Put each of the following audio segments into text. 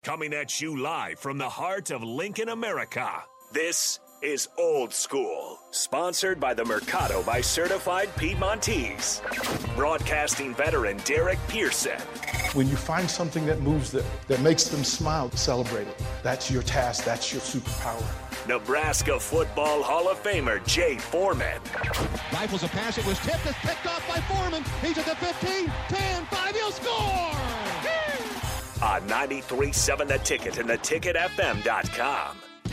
Coming at you live from the heart of Lincoln, America. This is Old School, sponsored by the Mercado by Certified Piedmontese. Broadcasting veteran Derek Pearson. When you find something that moves them, that makes them smile, celebrate it. That's your task. That's your superpower. Nebraska Football Hall of Famer Jay Foreman. Rifles a pass. It was tipped. It's picked off by Foreman. He's at the 15, 10, 5. He'll score! On 93.7 The Ticket and theticketfm.com.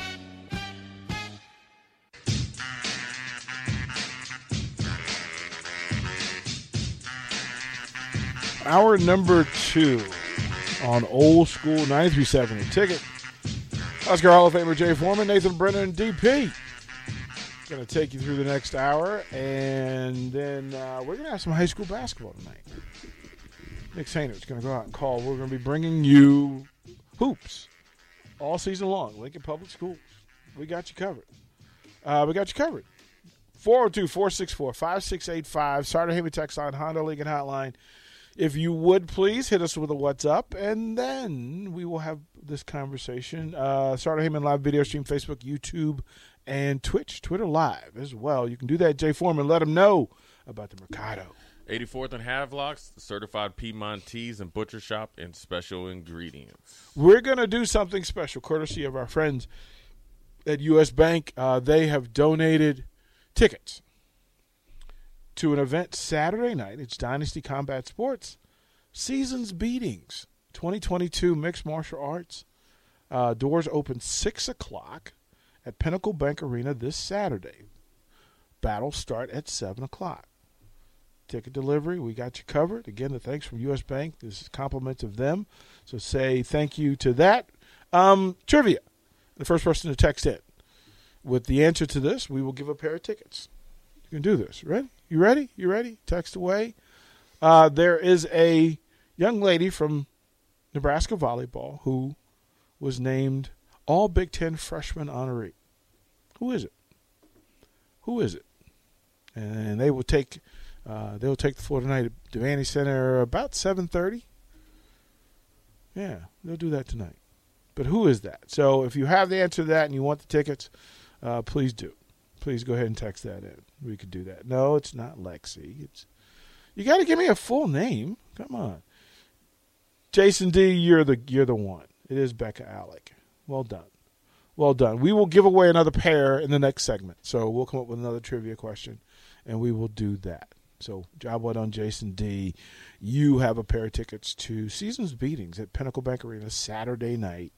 Hour number 2 on Old School 93.7 The Ticket. Oscar Hall of Famer Jay Foreman, Nathan Brennan, and DP. Going to take you through the next hour, and then we're going to have some high school basketball tonight. Nick Sainter's going to go out and call. We're going to be bringing you hoops all season long. Lincoln Public Schools. We got you covered. 402-464-5685. Sartor Hamann text line, Honda Lincoln hotline. If you would, please hit us with a what's up, and then we will have this conversation. Sartor Hamann live video stream, Facebook, YouTube, and Twitch, Twitter live as well. You can do that, Jay Foreman. Let them know about the Mercado. 84th and Havelocks, certified Piedmontese and butcher shop and special ingredients. We're going to do something special, courtesy of our friends at U.S. Bank. They have donated tickets to an event Saturday night. It's Dynasty Combat Sports Seasons Beatings 2022 Mixed Martial Arts. Doors open 6 o'clock at Pinnacle Bank Arena this Saturday. Battles start at 7 o'clock. Ticket delivery, we got you covered. Again, the thanks from U.S. Bank. This is compliments of them. So say thank you to that. Trivia. The first person to text in with the answer to this, we will give a pair of tickets. You can do this. Ready? You ready? You ready? Text away. There is a young lady from Nebraska volleyball who was named All Big Ten Freshman Honoree. Who is it? Who is it? And they will take the floor tonight at Devaney Center about 7:30. Yeah, they'll do that tonight. But who is that? So if you have the answer to that and you want the tickets, please do. Please go ahead and text that in. We could do that. No, it's not Lexi. You got to give me a full name. Come on, Jason D. You're the one. It is Becca Alec. Well done. Well done. We will give away another pair in the next segment. So we'll come up with another trivia question, and we will do that. So job well done, Jason D. You have a pair of tickets to Seasons Beatings at Pinnacle Bank Arena Saturday night.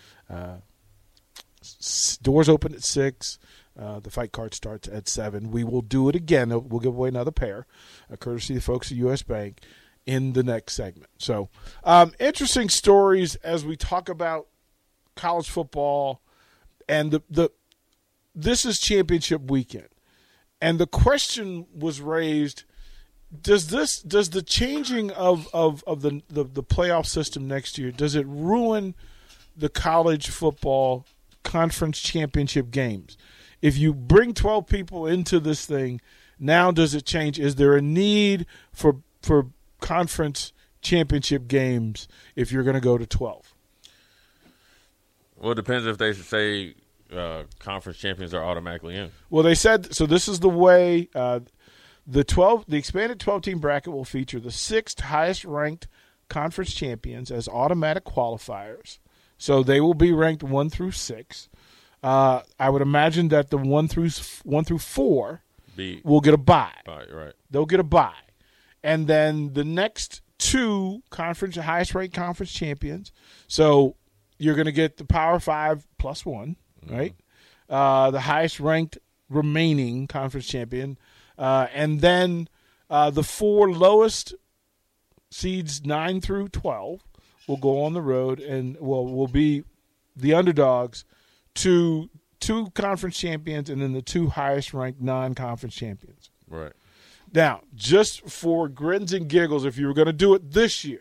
Doors open at 6. The fight card starts at 7. We will do it again. We'll give away another pair, courtesy of the folks at U.S. Bank, in the next segment. So interesting stories as we talk about college football, and this is championship weekend. And the question was raised, does the changing of the playoff system next year, does it ruin the college football conference championship games? If you bring 12 people into this thing, now does it change? Is there a need for conference championship games if you're going to go to 12? Well, it depends if they say conference champions are automatically in. Well, they said so. This is the way the expanded 12-team bracket will feature the 6th highest-ranked conference champions as automatic qualifiers. So they will be ranked 1 through 6. I would imagine that the 1 through 4 will get a bye. Right. They'll get a bye, and then the next 2 highest-ranked conference champions. So you're going to get the Power 5 plus 1, right? The highest-ranked remaining conference champion, and then the 4 lowest seeds 9 through 12 will go on the road and will be the underdogs to 2 conference champions and then the 2 highest-ranked non-conference champions. Right. Now, just for grins and giggles, if you were going to do it this year,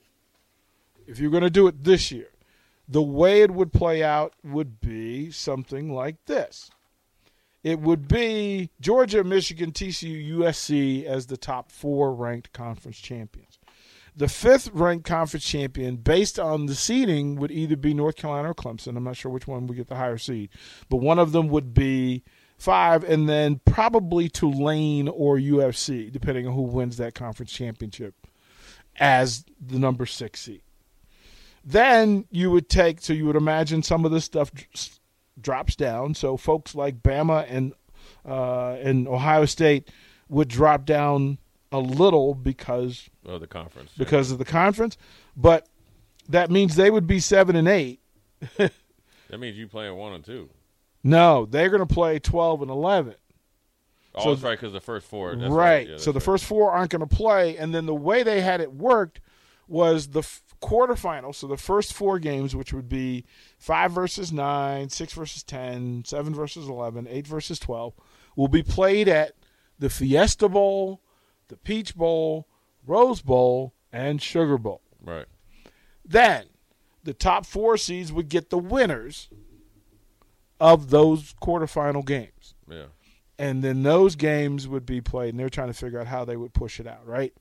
the way it would play out would be something like this. It would be Georgia, Michigan, TCU, USC as the top 4 ranked conference champions. the fifth-ranked conference champion, based on the seeding, would either be North Carolina or Clemson. I'm not sure which one would get the higher seed. But one of them would be 5, and then probably Tulane or UFC, depending on who wins that conference championship, as the number 6 seed. Then you would imagine some of this stuff drops down. So folks like Bama and Ohio State would drop down a little because of the conference. Of the conference, but that means they would be 7 and 8. That means you playing 1 and 2. No, they're going to play 12 and 11. Oh, so, that's right, because the first 4. That's right. Yeah, so the first 4 aren't going to play, and then the way they had it worked was the quarterfinals. So the first 4 games, which would be 5 versus 9, 6 versus 10, 7 versus 11, 8 versus 12, will be played at the Fiesta Bowl, the Peach Bowl, Rose Bowl, and Sugar Bowl. Right. Then the top 4 seeds would get the winners of those quarterfinal games. Yeah. And then those games would be played, and they're trying to figure out how they would push it out, right?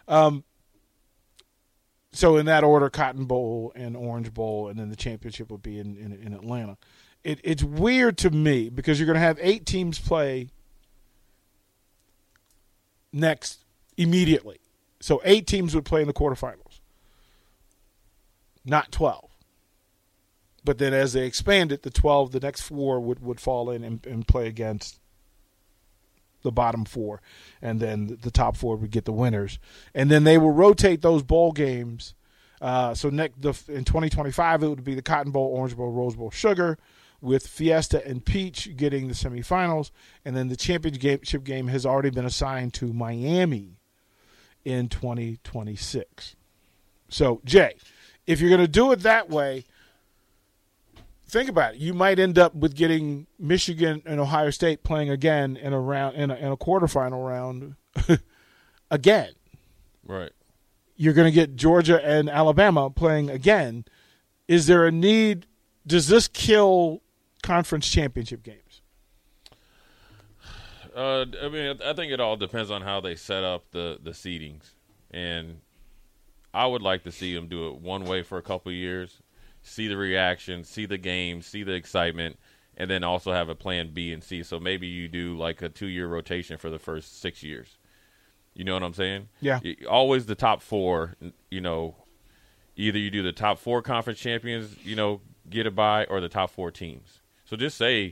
So in that order, Cotton Bowl and Orange Bowl, and then the championship would be in Atlanta. It's weird to me because you're going to have 8 teams play next immediately. So 8 teams would play in the quarterfinals, not 12. But then as they expand it, the next 4 would fall in and play against the bottom 4. And then the top 4 would get the winners. And then they will rotate those bowl games. So in 2025, it would be the Cotton Bowl, Orange Bowl, Rose Bowl, Sugar, with Fiesta and Peach getting the semifinals. And then the championship game has already been assigned to Miami in 2026. So, Jay, if you're going to do it that way, think about it. You might end up with getting Michigan and Ohio State playing again in a quarterfinal round again. Right. You're going to get Georgia and Alabama playing again. Is there a need? Does this kill conference championship games? I think it all depends on how they set up the seedings. And I would like to see them do it one way for a couple of years, see the reaction, see the game, see the excitement, and then also have a plan B and C. So maybe you do like a 2-year rotation for the first 6 years. You know what I'm saying? Yeah. Always the top 4, either you do the top 4 conference champions, get a bye, or the top 4 teams. So just say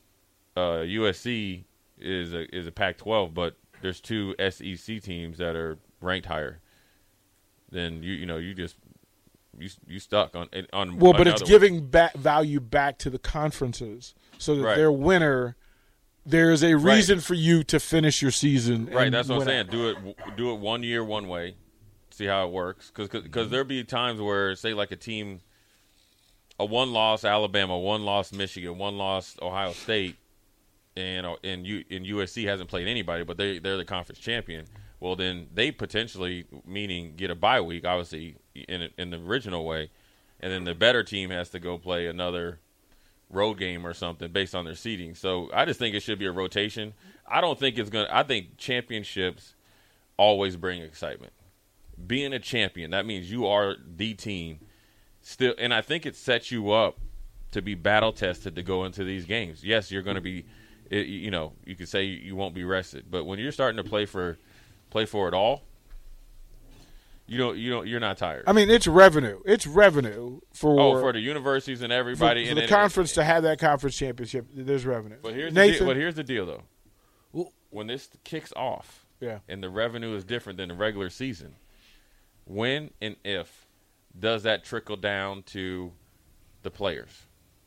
USC is a Pac-12, but there's 2 SEC teams that are ranked higher. Then you stuck on. Well, but it's giving value back to the conferences so that their winner. There's a reason for you to finish your season. Right, that's what I'm saying. Do it 1 year one way, see how it works. Because there'll be times where, say, like a team, a 1-loss Alabama, 1-loss Michigan, 1-loss Ohio State, and USC hasn't played anybody, but they're the conference champion. Well, then they potentially, meaning get a bye week, obviously in the original way, and then the better team has to go play another road game or something based on their seeding. So I just think it should be a rotation. I don't think I think championships always bring excitement. Being a champion, that means you are the team still, and I think it sets you up to be battle tested to go into these games. Yes, you're going to be, you could say you won't be rested, but when you're starting to play for it all, you're not tired. I mean, it's revenue. It's revenue for the universities and everybody for the conference to have that conference championship. There's revenue. But here's the deal, though. When this kicks off, and the revenue is different than the regular season, when and if does that trickle down to the players?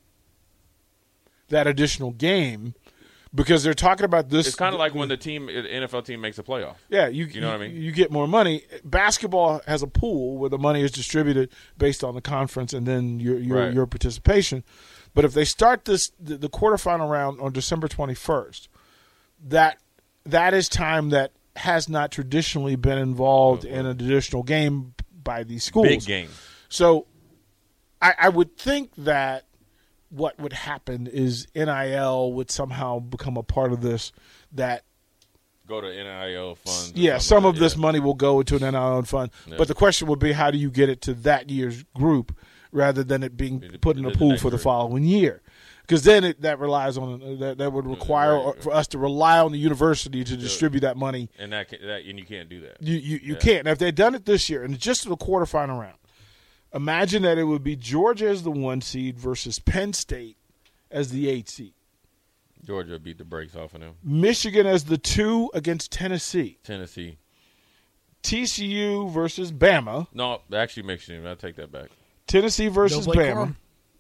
That additional game. Because they're talking about this. It's kind of like when the NFL team makes a playoff. Yeah, you know what I mean? You get more money. Basketball has a pool where the money is distributed based on the conference and then your participation. But if they start the quarterfinal round on December 21st, that is time that has not traditionally been involved in an additional game by these schools. Big game. So I would think that what would happen is NIL would somehow become a part of this that go to NIL funds. Yeah, some of this money will go into an NIL fund. Yeah. But the question would be, how do you get it to that year's group rather than it being put in a pool for the following year? Because then that relies on that would require for us to rely on the university to distribute that money, and and you can't do that. You can't. Now, if they'd done it this year and just the quarterfinal round, imagine that it would be Georgia as the 1 seed versus Penn State as the 8 seed. Georgia beat the brakes off of them. Michigan as the 2 against Tennessee. TCU versus Bama. No, actually Michigan. I'll take that back. Tennessee versus Bama. Corum.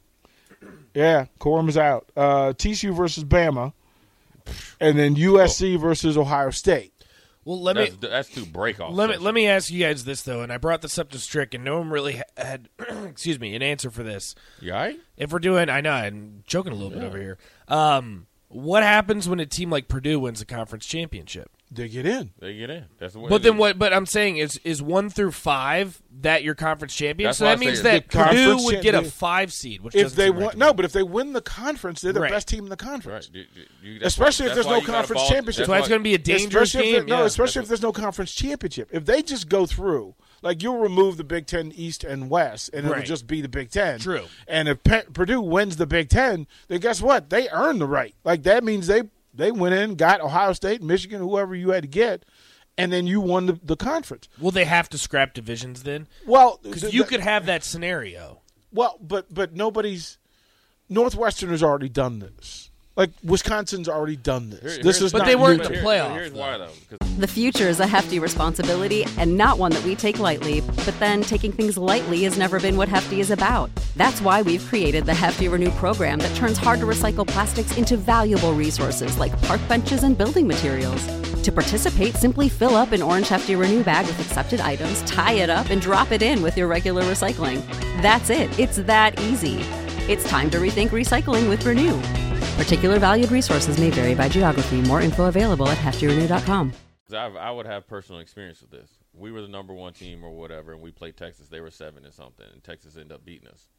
Yeah, Corum is out. TCU versus Bama, and then USC versus Ohio State. Well, that's 2 break-offs. Let me ask you guys this, though, and I brought this up to Strick, and no one really had excuse me, an answer for this. You all right? If we're doing, I know, I'm joking a little bit over here. What happens when a team like Purdue wins a conference championship? They get in. That's what. But then what? But I'm saying is 1 through 5 that your conference champion. That's so why that I means say that Purdue would get a 5 seed. Which if they win, win, no, but if they win the conference, they're the best team in the conference. Right. Especially if there's no conference championship. That's why it's going to be a dangerous game. Especially if there's no conference championship. If they just go through, like you'll remove the Big Ten East and West, and it'll just be the Big Ten. True. And if Purdue wins the Big Ten, then guess what? They earn the right. Like that means they went in, got Ohio State, Michigan, whoever you had to get, and then you won the conference. Will they have to scrap divisions then? Well, because you could have that scenario. Well, but nobody's – Northwestern has already done this. Like, Wisconsin's already done this. But they weren't in the playoff. Here's why, though. The future is a hefty responsibility and not one that we take lightly. But then taking things lightly has never been what Hefty is about. That's why we've created the Hefty Renew program that turns hard-to-recycle plastics into valuable resources like park benches and building materials. To participate, simply fill up an orange Hefty Renew bag with accepted items, tie it up, and drop it in with your regular recycling. That's it. It's that easy. It's time to rethink recycling with Renew. Particular valued resources may vary by geography. More info available at heftyrenew.com. I would have personal experience with this. We were the number 1 team or whatever, and we played Texas. They were 7 and something, and Texas ended up beating us.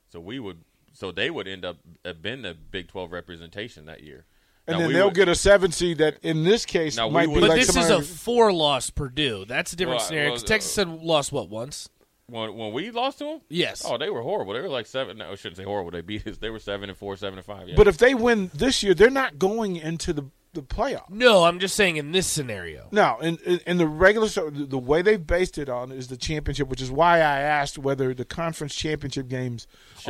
So they would end up been the Big 12 representation that year. And then they'll get a 7 seed that, in this case, might be like this is a 4-loss Purdue. That's a different scenario. Because Texas had lost, once? When we lost to them? Yes. Oh, they were horrible. They were like 7. No, I shouldn't say horrible. They beat us. They were 7-4, 7-5. Yeah. But if they win this year, they're not going into the playoff. No, I'm just saying in this scenario. No, in the regular, the way they've based it on is the championship, which is why I asked whether the conference championship games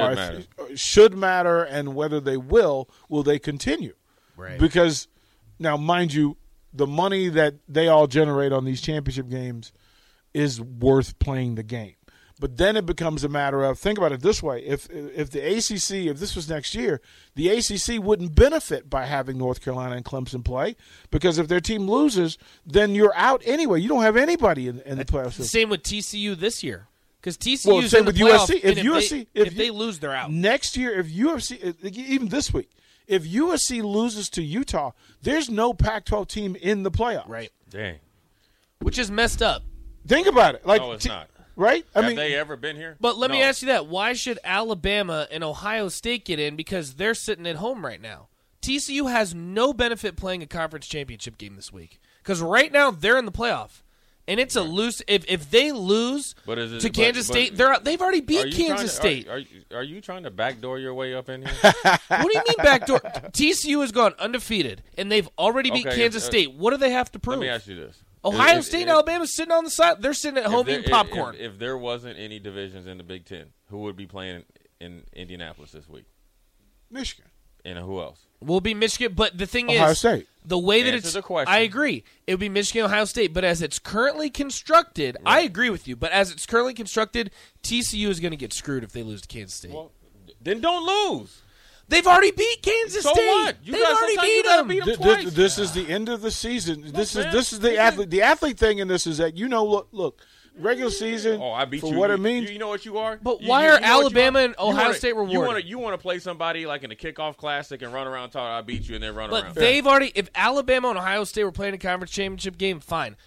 should matter and whether they will they continue. Right. Because now, mind you, the money that they all generate on these championship games is worth playing the game. But then it becomes a matter of, think about it this way, if the ACC, if this was next year, the ACC wouldn't benefit by having North Carolina and Clemson play, because if their team loses, then you're out anyway. You don't have anybody in the playoffs. Same with TCU this year. Because TCU's same in the with playoff, USC. If they lose, they're out. Next year, if USC, even this week, if USC loses to Utah, there's no Pac-12 team in the playoffs. Right. Dang. Which is messed up. Think about it. Like, no, it's not. Right? Have they ever been here? But let me ask you that. Why should Alabama and Ohio State get in? Because they're sitting at home right now. TCU has no benefit playing a conference championship game this week. Because right now, they're in the playoff. And it's a loose – if they lose to Kansas State, they've already beat Kansas State. Are you trying to backdoor your way up in here? What do you mean backdoor? TCU has gone undefeated, and they've already beat Kansas State. What do they have to prove? Let me ask you this. Ohio State and Alabama sitting on the side. They're sitting at home eating popcorn. If there wasn't any divisions in the Big Ten, who would be playing in Indianapolis this week? Michigan. And who else? Will be Michigan. But the thing Ohio is, State. The way that Answer the question. I agree. It would be Michigan, Ohio State. But as it's currently constructed, I agree with you. But as it's currently constructed, TCU is going to get screwed if they lose to Kansas State. Well, then don't lose. They've already beat Kansas State. So what? They've already beat them. Twice. This is the end of the season. This is the athlete. The athlete thing in this is that look. Regular season. Oh, I beat for you. what it means. You know what you are. But why are Alabama and Ohio State rewarded? You want to play somebody like in a kickoff classic and run around talking I beat you and then run around. But they've already. If Alabama and Ohio State were playing a conference championship game, fine.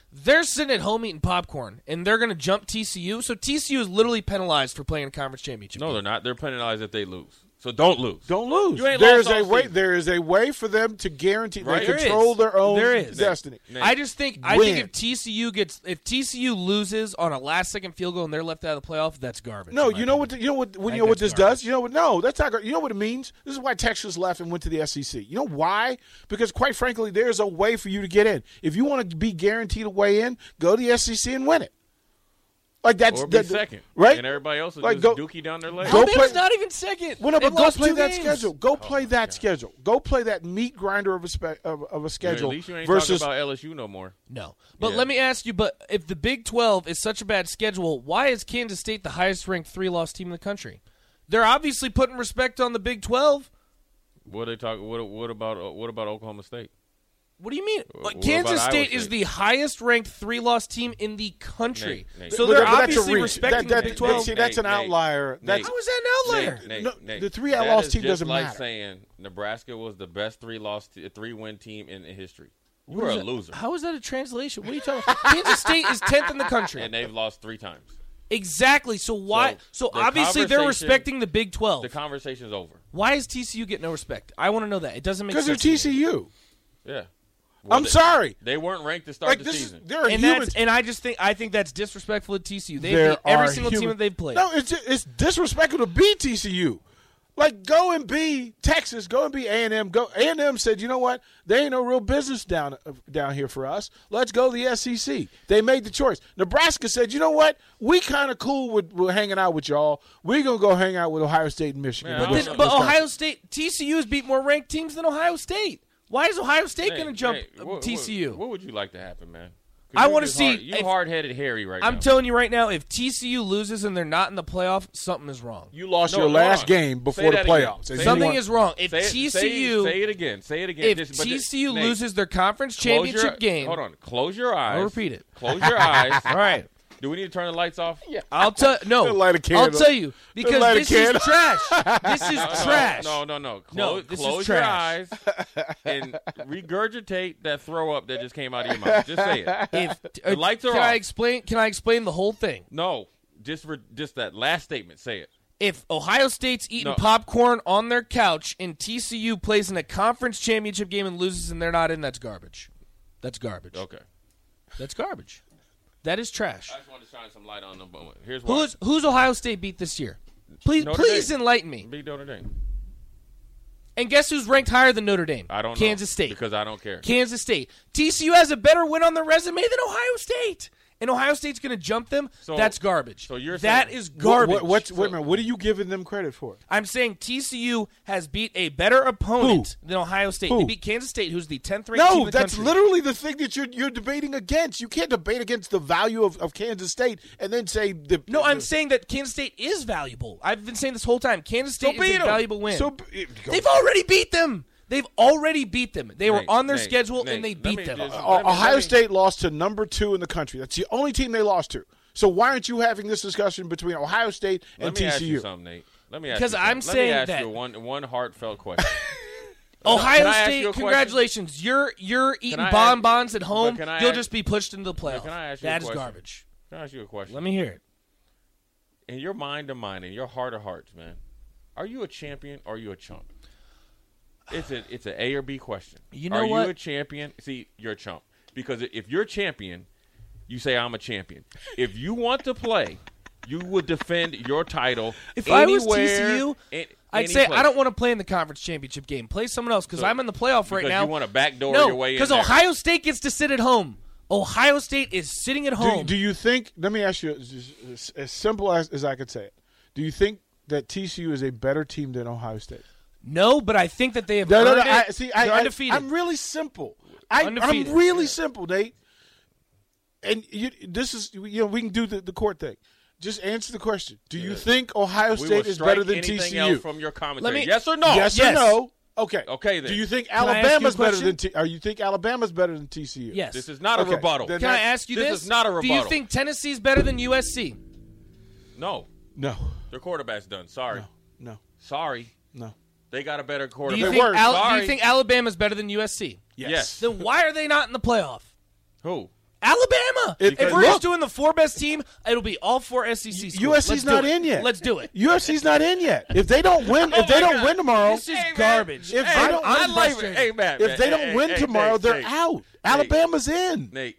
They're sitting at home eating popcorn, and they're going to jump TCU. So TCU is literally penalized for playing a conference championship. No, they're not. They're penalized if they lose. So don't lose. Don't lose. You ain't There is lost a all way. season. There is a way for them to guarantee Right. they There control is. their own There is. destiny. Nate. I think Win. if TCU loses on a last second field goal and they're left out of the playoff, that's garbage. No, in my you know opinion. what? You I know what think this that's does. You know what? No, that's not. You know what it means. This is why Texas left and went to the SEC. You know why? Because quite frankly, there's a way for you to get in. If you want to be guaranteed a way in, go to the SEC and win it. Like that's Or be second. right? And everybody else is Like, just go- dookie down their leg. go Alabama's play- not even second. Well, no, They've but go lost play 2 that games. schedule. Go play that schedule. Go play that meat grinder of a schedule At least you ain't versus. talking about LSU no more. No. But Yeah. let me ask you, but if the Big 12 is such a bad schedule, why is Kansas State the highest-ranked 3-loss team in the country? They're obviously putting respect on the Big 12. What they talk? What about Oklahoma State? What do you mean? What Kansas about Iowa State is State? the highest-ranked 3-loss team in the country. Nate. So But they're that's a obviously reach. respecting That- the Big that- 12. see, that's an Nate, outlier. That's How is that an outlier? Nate, the three that loss is team just doesn't like matter. saying Nebraska was the best 3-win team in history. You are a loser, How is that a translation? What are you talking about? Kansas State is 10th in the country. and they've lost 3 times. Exactly. So why? So the obviously they're conversation- respecting the Big 12. The conversation's over. Why does TCU get no respect? I want to know that. It doesn't make Because sense. they're to me. TCU. Yeah. I'm sorry. They weren't ranked to start Like the this season. is there are And humans. I think that's disrespectful to TCU. They There beat every are single team human- that they've played. No, it's disrespectful to beat TCU. Like go and be Texas, go and be A&M. Go A&M said, you know what? There ain't no real business down here for us. Let's go to the SEC. They made the choice. Nebraska said, you know what? We kind of cool with hanging out with y'all. We're gonna go hang out with Ohio State and Michigan. Man, and But, I then, don't but Wisconsin. Ohio State, TCU has beat more ranked teams than Ohio State. Why is Ohio State going to jump TCU? What would you like to happen, man? I wanna see You if- hard-headed Harry right now. I'm telling you right now, if TCU loses and they're not in the playoff, something is wrong. You lost No, your hold last on. game Say before the that again. playoffs. Say And it you Something want- is wrong. If Say TCU, it again. Say it again. if But TCU Nate, loses their conference close your- championship game, Hold on. Close your eyes. I'll repeat it. Close your eyes. All right. Do we need to turn the lights off? Yeah. I'll tell no. Light a I'll candle. tell you because Light a this is candle. trash. This is trash. No. No, Close, this is close your trash. eyes and regurgitate that throw up that just came out of your mouth. Just say it. If The lights are can off. I explain? Can I explain the whole thing? No. Just that last statement. Say it. If Ohio State's eating No. popcorn on their couch and TCU plays in a conference championship game and loses and they're not in, that's garbage. That's garbage. Okay. That's garbage. That is trash. I just wanted to shine some light on them. Here's why. Who's Ohio State beat this year? Please Notre Dame. enlighten me. Beat Notre Dame. And guess who's ranked higher than Notre Dame? I don't know. Kansas State. Because I don't care. Kansas State. TCU has a better win on their resume than Ohio State. And Ohio State's going to jump them. So- That's garbage. so you're that saying- is garbage. Wait a minute. What are you giving them credit for? I'm saying TCU has beat a better opponent than Ohio State. Who? They beat Kansas State, who's the 10th ranked team in No, the that's country. literally the thing that you're debating against. You can't debate against the value of Kansas State and then say the No, I'm saying that Kansas State is valuable. I've been saying this whole time. Kansas State beat is a 'em. valuable win. So They've already beat them. They've already beat them. They were Nate, on their Nate, schedule Nate, and they let beat me them. just- Ohio let me- State lost to number 2 in the country. That's the only team they lost to. So why aren't you having this discussion between Ohio State and Let me ask you TCU? something, Nate. Let me ask Because you I'm something. saying Let me ask that- you one heartfelt question. Ohio Can I ask State, you a question? congratulations. You're eating I ask- bonbons at home. but can I You'll ask- just be pushed into the playoff. Can I ask you a That is question? garbage. Can I ask you a question? Let me hear it. In your mind to mind, in your heart of hearts, man, are you a champion or are you a chump? It's an A or B question. You know are what? you a champion? See, you're a chump. Because if you're a champion, you say, I'm a champion. If you want to play, you would defend your title If I was anywhere, TCU, I'd any say place. I don't want to play in the conference championship game. Play someone else because So- I'm in the playoff right because now. you want to backdoor no, your way in because there. Ohio State gets to sit at home. Ohio State is sitting at home. Do you think? Let me ask you as simple as I could say it. Do you think that TCU is a better team than Ohio State? no, but I think that they have No, earned no. it. They're undefeated. I'm really simple. I'm Undefeated. really simple, Nate. And this is we can do the court thing. Just answer the question. Do you think Ohio We State will is strike better than anything TCU? else from your commentary. Let me- Yes or no? Yes or Yes. no? Okay. Okay, then. Do you think I ask you a Alabama's better question? than Or you think Alabama's better than TCU? Yes. This is not a Okay, rebuttal. then- Can I ask you This this? is not a Do you rebuttal. think Tennessee's better than USC? No. No. Their quarterback's done. Sorry. No. Sorry. No. They got a better Do quarterback. you, They think were. do Sorry. you think Alabama's better than USC? Yes. Then why are they not in the playoff? Who? Alabama. If we're look, just doing the 4 best team, it'll be all 4 SEC schools. USC's not in yet. Let's do it. USC's not in yet. If they don't win, win tomorrow, This is garbage. If they don't I'm win, frustrated. Hey, man. if they don't win tomorrow, they're out. Alabama's in. Nate.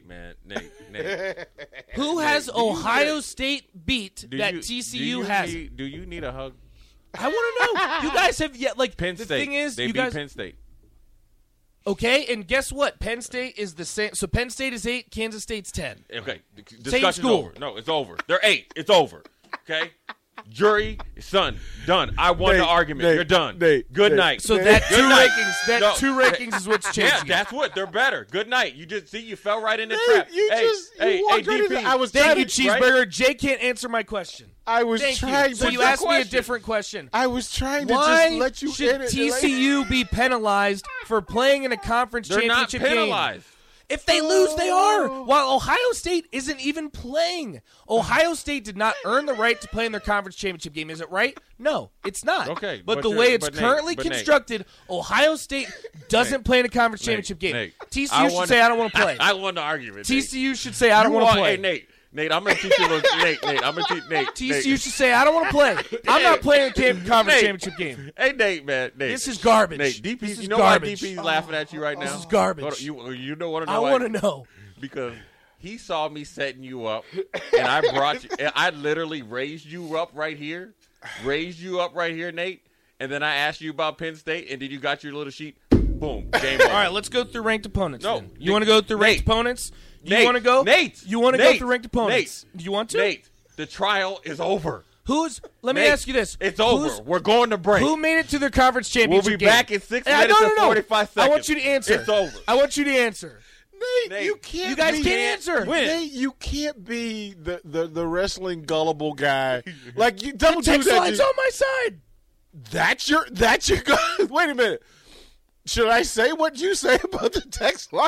Who has Ohio State beat Do that you- TCU has? Do you need a hug? I want to know. You guys have yet like Penn the State. thing is they you beat guys Penn State. okay, and guess what? Penn State is the same. So Penn State is 8, Kansas State's 10. Okay, discussion's school. over. No, it's over. They're 8. It's over. Okay, jury, son, done. I won the Nate, argument. Nate, You're done. Nate, Good Nate. night. So Good that night. two rankings is what's Yeah, changing. that's what. They're better. Good night. You just see you fell right in the Nate, trap. you walked right into- I was Thank you, trying to- Cheeseburger. Jay can't answer my question. I was Thank trying you. So to. you your asked me a question? different question. I was trying to Why just let you should in it. TCU be penalized for playing in a conference They're not championship game? penalized. If they lose, they are. While Ohio State isn't even playing. Ohio State did not earn the right to play in their conference championship game. Is it right? No, it's not. Okay, But the but way you're- it's but Nate, currently but Nate. constructed, Ohio State doesn't play in a conference championship game. Nate, TCU should say, I don't want to play. I won the argument. Nate. TCU should say, I don't want to play. Hey, Nate, I'm gonna teach you. Nate, I'm gonna teach Nate. TCU should say, I don't want to play. I'm not playing a conference Nate. championship game. Hey, Nate, man, Nate. This is garbage. Nate, DP, This is you know garbage. why DP's laughing at you right now? This is garbage. Hold on, you don't want to I know why? want to know. Because he saw me setting you up, and I brought you. And I literally raised you up right here, Nate. And then I asked you about Penn State, and then you got your little sheet. Boom, game over. All right, let's go through ranked opponents. No, then. You want to go through ranked Nate. opponents? Do you Nate, want to go? Nate, You want to go Nate, through ranked opponents? Nate, Do you want to? Nate, the trial is over. Let me Nate, ask you this. It's over. We're going to break. Who made it to their conference We'll championship be game? back in 6 minutes no, and 45 seconds. I want you to answer. It's over. I want you to answer. Nate, you can't. You guys be, can't answer. Nate, you can't be the wrestling gullible guy. Like you don't do Text that. line's on my side. That's your guy. Wait a minute. Should I say what you say about the text line?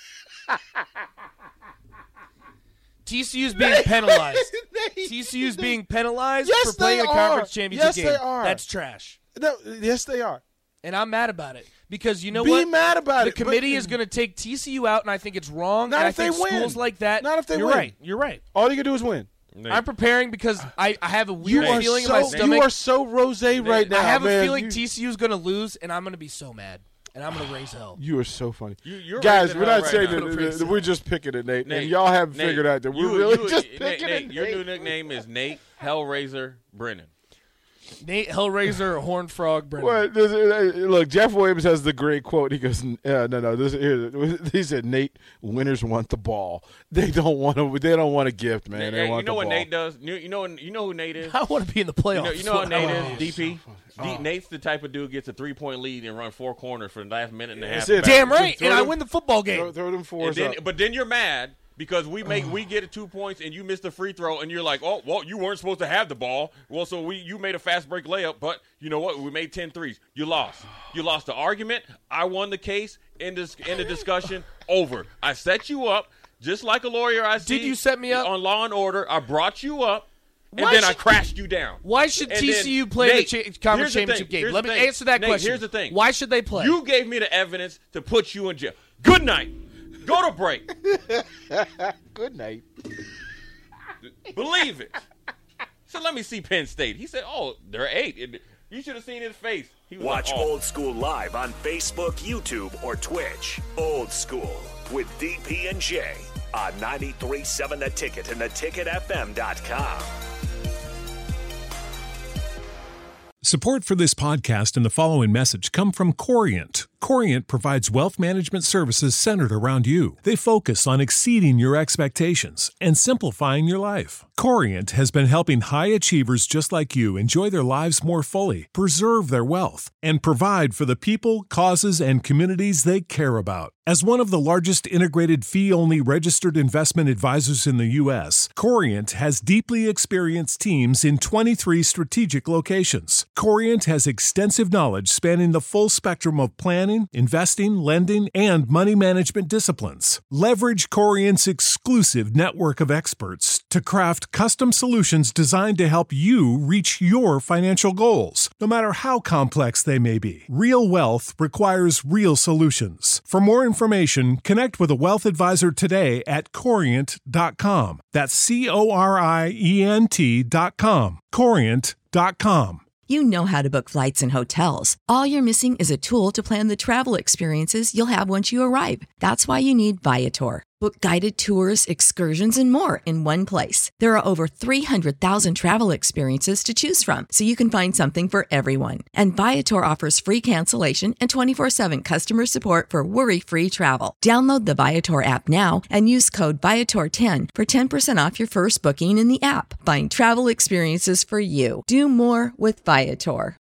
TCU's being penalized. Nate, TCU's being penalized Yes, for playing they a conference are. championship Yes, game. they are. That's trash. No, yes, they are. And I'm mad about it because you know Be what? mad about the it, but- committee is going to take TCU out, and I think it's wrong. Not and if I think they win. schools like that. Not if they You're win. right. You're right. All you can do is win. Nate. I'm preparing because I have a You weird are feeling in so my stomach. you are so rosé right now. I have man. a feeling You- TCU's going to lose, and I'm going to be so mad, and I'm going to raise hell. You are so funny. You're Guys, raising we're hell not right saying now. that we're just picking it, Nate. Nate, And y'all haven't Nate, figured out that we're you- really you- just Nate, picking Nate, it. your Nate. new nickname is Nate Hellraiser Brennan. Nate Hellraiser, Horned Frog, Brennan. What? Look, Jeff Williams has the great quote. He goes, "No. He said, Nate, winners want the ball. They don't want a gift, man. They Hey, want you know the what ball." Nate does? You know who Nate is? I want to be in the playoffs. You know what Nate Oh. is? DP. Nate's the type of dude gets a 3-point lead and run 4 corners for the last minute and a half. That's it. Damn right, Throw and I them- win the football game. Throw them fours And then, up. but then you're mad because we get 2 points and you missed the free throw and you're like, oh, well, you weren't supposed to have the ball. Well, so you made a fast break layup, but you know what? We made 10 threes. You lost. You lost the argument. I won the case. End the discussion. Over. I set you up just like a lawyer. I see. Did you set me up? On Law and Order? I brought you up. And Why then I should- crashed you down. Why should And TCU then, play Nate, the conference here's the championship thing. game? Here's Let the me thing. answer that Nate, question. Here's the thing. Why should they play? You gave me the evidence to put you in jail. Good night. Go to break. Good night. Believe it. So let me see Penn State. He said, oh, they're 8. You should have seen his face. He was Watch like, oh. Old School live on Facebook, YouTube, or Twitch. Old School with DP and J on 93.7 The Ticket and theticketfm.com. Support for this podcast and the following message come from Corient. Corient provides wealth management services centered around you. They focus on exceeding your expectations and simplifying your life. Corient has been helping high achievers just like you enjoy their lives more fully, preserve their wealth, and provide for the people, causes, and communities they care about. As one of the largest integrated fee-only registered investment advisors in the U.S., Corient has deeply experienced teams in 23 strategic locations. Corient has extensive knowledge spanning the full spectrum of planning, investing, lending, and money management disciplines. Leverage Corient's exclusive network of experts to craft custom solutions designed to help you reach your financial goals, no matter how complex they may be. Real wealth requires real solutions. For more information, connect with a wealth advisor today at Corient.com. That's Corient.com. Corient.com. You know how to book flights and hotels. All you're missing is a tool to plan the travel experiences you'll have once you arrive. That's why you need Viator. Book guided tours, excursions, and more in one place. There are over 300,000 travel experiences to choose from, so you can find something for everyone. And Viator offers free cancellation and 24/7 customer support for worry-free travel. Download the Viator app now and use code Viator10 for 10% off your first booking in the app. Find travel experiences for you. Do more with Viator.